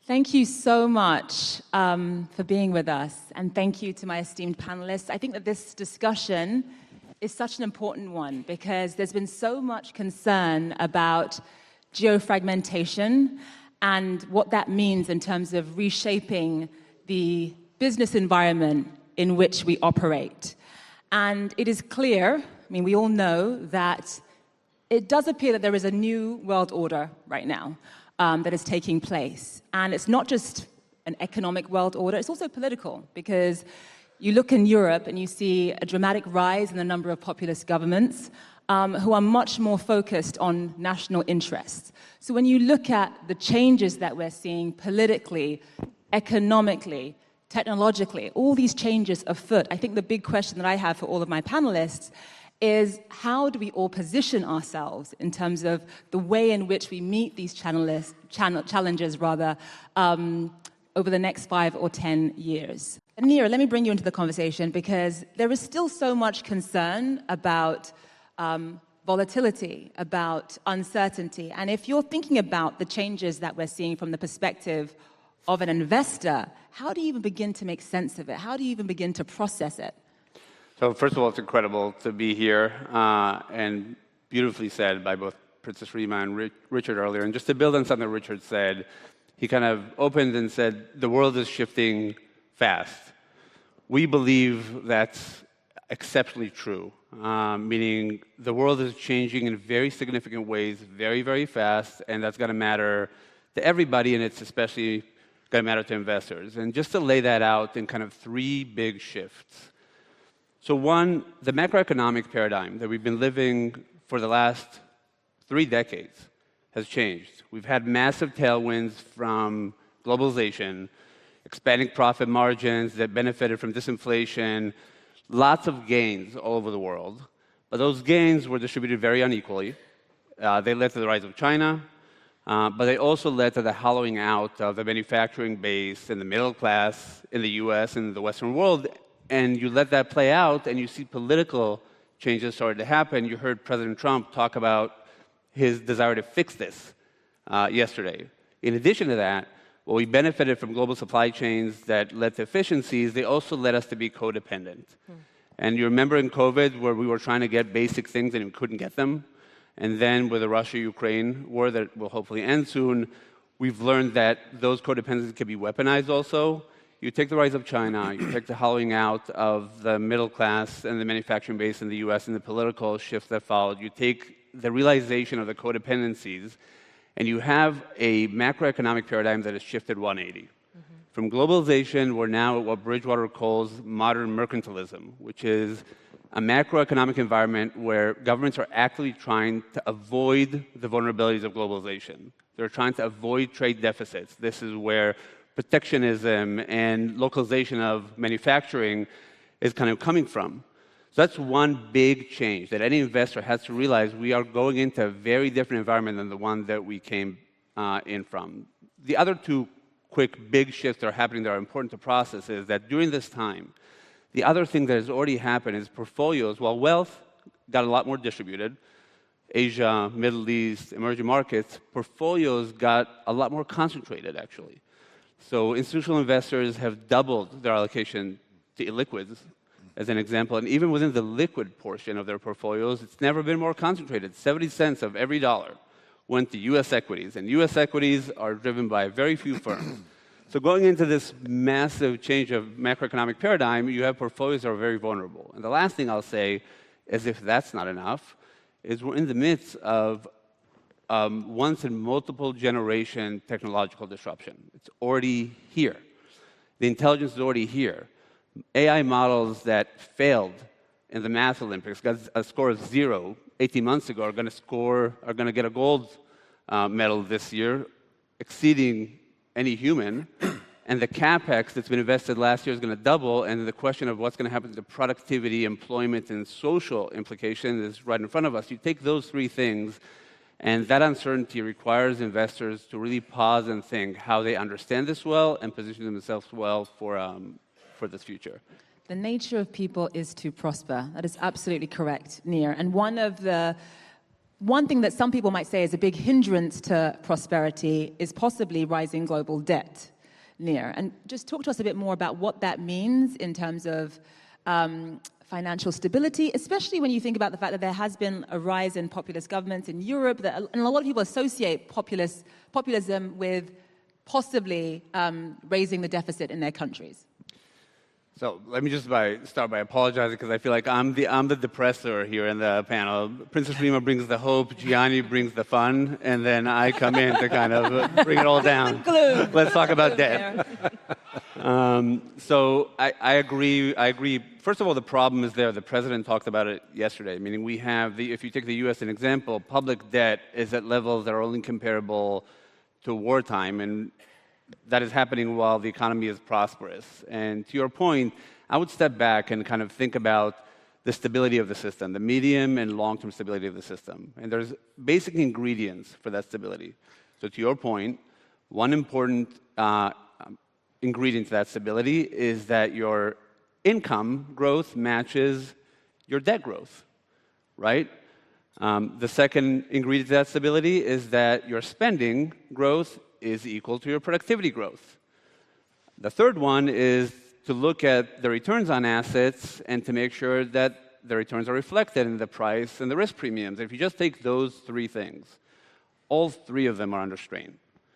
Thank you so much for being with us, and thank you to my esteemed panelists. I think that this discussion is such an important one because there's been so much concern about geofragmentation and what that means in terms of reshaping the business environment in which we operate. And it is clear, we all know that it does appear that there is a new world order right now that is taking place. And it's not just an economic world order, it's also political, because you look in Europe and you see a dramatic rise in the number of populist governments who are much more focused on national interests. So when you look at the changes that we're seeing politically, economically, technologically, all these changes afoot, I think the big question that I have for all of my panelists is how do we all position ourselves in terms of the way in which we meet these challenges over the next 5 or 10 years. And Neera, let me bring you into the conversation because there is still so much concern about volatility, about uncertainty. And if you're thinking about the changes that we're seeing from the perspective of an investor, how do you even begin to make sense of it? How do you even begin to process it? So first of all, it's incredible to be here, and beautifully said by both Princess Rima and Richard earlier. And just to build on something Richard said, he kind of opened and said, the world is shifting fast. We believe that's exceptionally true, meaning the world is changing in very significant ways, very, very fast, and that's going to matter to everybody, and it's especially going to matter to investors. And just to lay that out in kind of 3 big shifts. So one, the macroeconomic paradigm that we've been living for the last 3 decades has changed. We've had massive tailwinds from globalization, expanding profit margins that benefited from disinflation, lots of gains all over the world. But those gains were distributed very unequally. They led to the rise of China, but they also led to the hollowing out of the manufacturing base and the middle class in the US and the Western world. And you let that play out, and you see political changes started to happen. You heard President Trump talk about his desire to fix this yesterday. In addition to that, while we benefited from global supply chains that led to efficiencies, they also led us to be codependent. And you remember in COVID where we were trying to get basic things and we couldn't get them? And then with the Russia-Ukraine war that will hopefully end soon, we've learned that those codependencies can be weaponized also. You take the rise of China, you take the hollowing out of the middle class and the manufacturing base in the US and the political shift that followed. You take the realization of the codependencies, and you have a macroeconomic paradigm that has shifted 180. From globalization, we're now at what Bridgewater calls modern mercantilism, which is a macroeconomic environment where governments are actively trying to avoid the vulnerabilities of globalization. They're trying to avoid trade deficits. This is where protectionism and localization of manufacturing is kind of coming from. So that's one big change that any investor has to realize. We are going into a very different environment than the one that we came in from. The other 2 quick big shifts that are happening that are important to process is that during this time, the other thing that has already happened is portfolios, while wealth got a lot more distributed, Asia, Middle East, emerging markets, portfolios got a lot more concentrated, actually. So institutional investors have doubled their allocation to illiquids, as an example. And even within the liquid portion of their portfolios, it's never been more concentrated. 70 cents of every dollar went to U.S. equities. And U.S. equities are driven by very few firms. So going into this massive change of macroeconomic paradigm, you have portfolios that are very vulnerable. And the last thing I'll say, as if that's not enough, is we're in the midst of once in multiple generation technological disruption. It's already here. The intelligence is already here. AI models that failed in the Math Olympics, got a score of 0 18 months ago, are going to get a gold medal this year, exceeding any human. And the CapEx that's been invested last year is going to double, and the question of what's going to happen to productivity, employment, and social implications is right in front of us. You take those 3 things, and that uncertainty requires investors to really pause and think how they understand this well and position themselves well for this future. The nature of people is to prosper. That is absolutely correct, Neera. And one of the one thing that some people might say is a big hindrance to prosperity is possibly rising global debt, Nir. And just talk to us a bit more about what that means in terms of financial stability, especially when you think about the fact that there has been a rise in populist governments in Europe, and a lot of people associate populism with possibly raising the deficit in their countries. So let me just start by apologizing because I feel like I'm the depressor here in the panel. Princess Rima brings the hope, Gianni brings the fun, and then I come in to kind of bring it all down. Let's talk about debt. So I agree. First of all, the problem is there. The president talked about it yesterday. Meaning we have if you take the U.S. as an example, public debt is at levels that are only comparable to wartime, and that is happening while the economy is prosperous. And to your point, I would step back and kind of think about the stability of the system, the medium and long-term stability of the system. And there's basic ingredients for that stability. So to your point, one important ingredient to that stability is that your income growth matches your debt growth, right? The second ingredient to that stability is that your spending growth is equal to your productivity growth. The third one is to look at the returns on assets and to make sure that the returns are reflected in the price and the risk premiums. If you just take those three things, all three of them are under strain.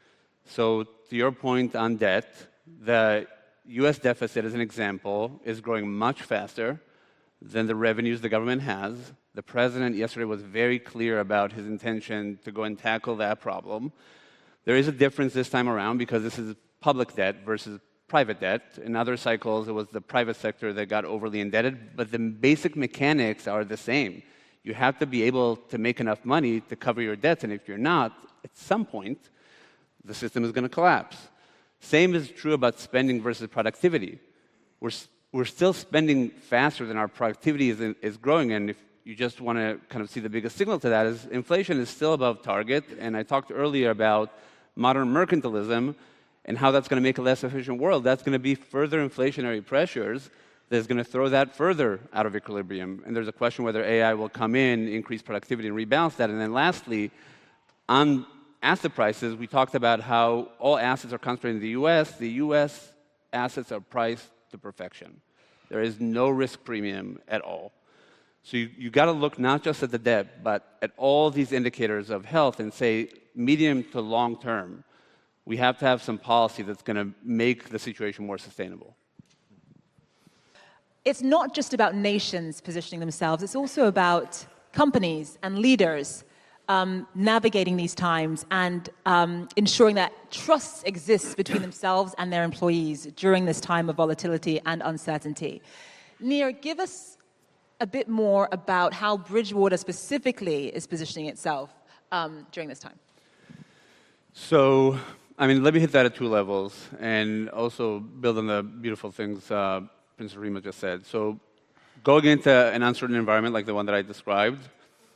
So to your point on debt, the U.S. deficit, as an example, is growing much faster than the revenues the government has. The president yesterday was very clear about his intention to go and tackle that problem. There is a difference this time around because this is public debt versus private debt. In other cycles, it was the private sector that got overly indebted, but the basic mechanics are the same. You have to be able to make enough money to cover your debts, and if you're not, at some point, the system is going to collapse. Same is true about spending versus productivity. We're still spending faster than our productivity is growing, and if you just want to kind of see the biggest signal to that is inflation is still above target, and I talked earlier about modern mercantilism and how that's going to make a less efficient world. That's going to be further inflationary pressures that's going to throw that further out of equilibrium. And there's a question whether AI will come in, increase productivity, and rebalance that. And then lastly, on asset prices, we talked about how all assets are concentrated in the U.S. The U.S. assets are priced to perfection. There is no risk premium at all. So you got to look not just at the debt, but at all these indicators of health and say, medium to long term, we have to have some policy that's going to make the situation more sustainable. It's not just about nations positioning themselves, it's also about companies and leaders navigating these times and ensuring that trust exists between themselves and their employees during this time of volatility and uncertainty. Nir, give us a bit more about how Bridgewater specifically is positioning itself during this time. So, I mean, let me hit that at two levels and also build on the beautiful things Princess Rima just said. So, going into an uncertain environment like the one that I described,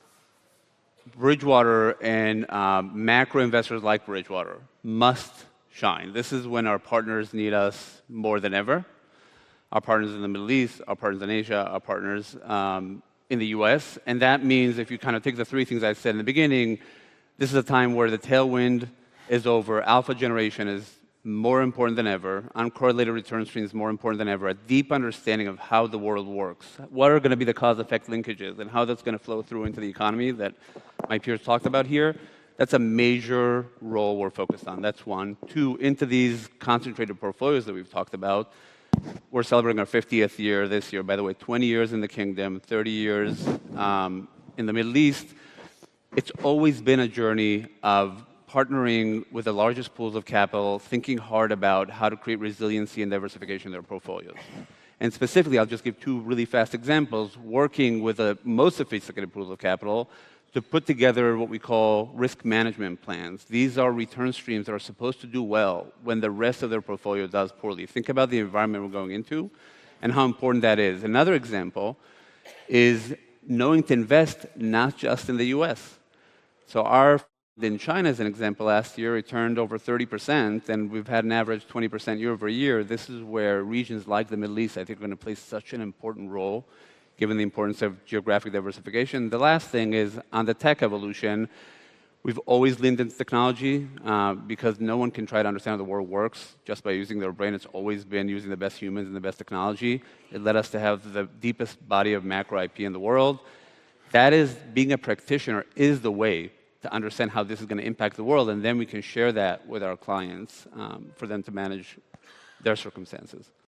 Bridgewater and macro investors like Bridgewater must shine. This is when our partners need us more than ever. Our partners in the Middle East, our partners in Asia, our partners in the US. And that means if you kind of take the three things I said in the beginning, this is a time where the tailwind is over. Alpha generation is more important than ever. Uncorrelated return streams is more important than ever. A deep understanding of how the world works. What are going to be the cause-effect linkages and how that's going to flow through into the economy that my peers talked about here. That's a major role we're focused on. That's one. Two, into these concentrated portfolios that we've talked about. We're celebrating our 50th year this year. By the way, 20 years in the kingdom, 30 years in the Middle East. It's always been a journey of partnering with the largest pools of capital, thinking hard about how to create resiliency and diversification in their portfolios. And specifically, I'll just give two really fast examples, working with the most sophisticated pools of capital to put together what we call risk management plans. These are return streams that are supposed to do well when the rest of their portfolio does poorly. Think about the environment we're going into and how important that is. Another example is knowing to invest not just in the US. So our in China, as an example, last year returned over 30%, and we've had an average 20% year over year. This is where regions like the Middle East, I think, are going to play such an important role given the importance of geographic diversification. The last thing is on the tech evolution. We've always leaned into technology because no one can try to understand how the world works just by using their brain. It's always been using the best humans and the best technology. It led us to have the deepest body of macro IP in the world. That is, being a practitioner is the way to understand how this is going to impact the world, and then we can share that with our clients for them to manage their circumstances.